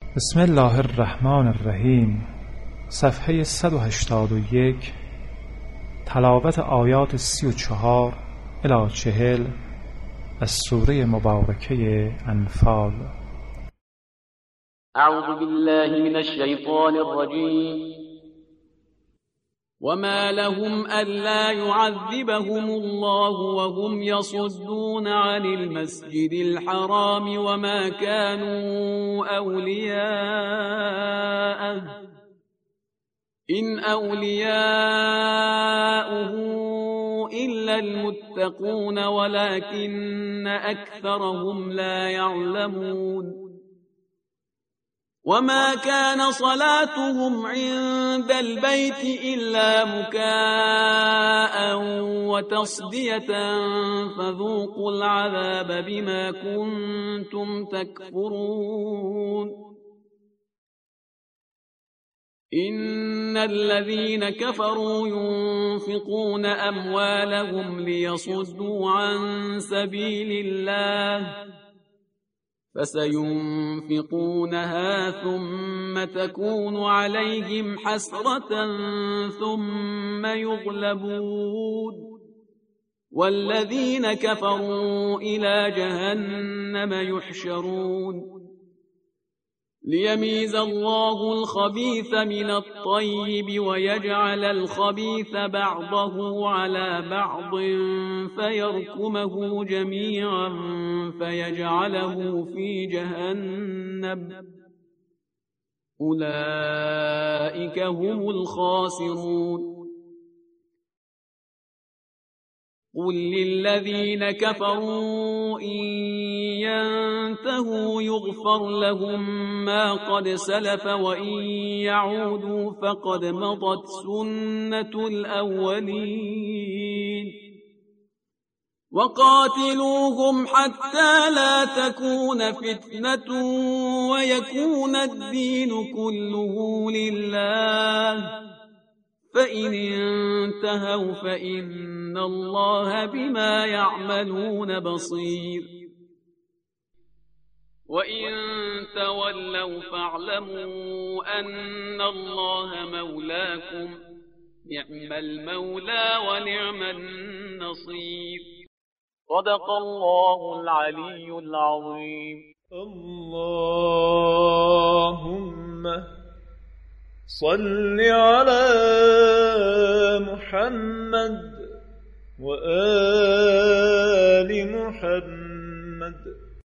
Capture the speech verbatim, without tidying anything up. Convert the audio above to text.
بسم الله الرحمن الرحیم. صفحه صد و هشتاد و یک. تلاوت آیات سی و چهار الی چهل از سوره مبارکه انفال. اعوذ بالله من الشیطان الرجیم. وما لهم ألا يعذبهم الله وهم يصدون عن المسجد الحرام وما كانوا أولياءه إن أولياؤه إلا المتقون ولكن أكثرهم لا يعلمون. وما كان صلاتهم عند البيت إلا مكاء وتصدية فذوقوا العذاب بما كنتم تكفرون. إن الذين كفروا ينفقون أموالهم ليصدوا عن سبيل الله فسينفقونها ثم تكون عليهم حسرة ثم يغلبون والذين كفروا إلى جهنم يحشرون. ليميز الله الخبيث من الطيب ويجعل الخبيث بعضه على بعض فيركمه جميعا فيجعله في جهنم أولئك هم الخاسرون. قل للذين كفروا إن ينتهوا يغفر لهم ما قد سلف وإن يعودوا فقد مضت سنة الأولين. وقاتلوهم حتى لا تكون فتنة ويكون الدين كله لله فإن انتهوا فإن الله بما يعملون بصير. وإن تولوا فاعلموا أن الله مولاكم نعم المولى ونعم النصير. صدق الله العلي العظيم. اللهم صل على محمد وآل محمد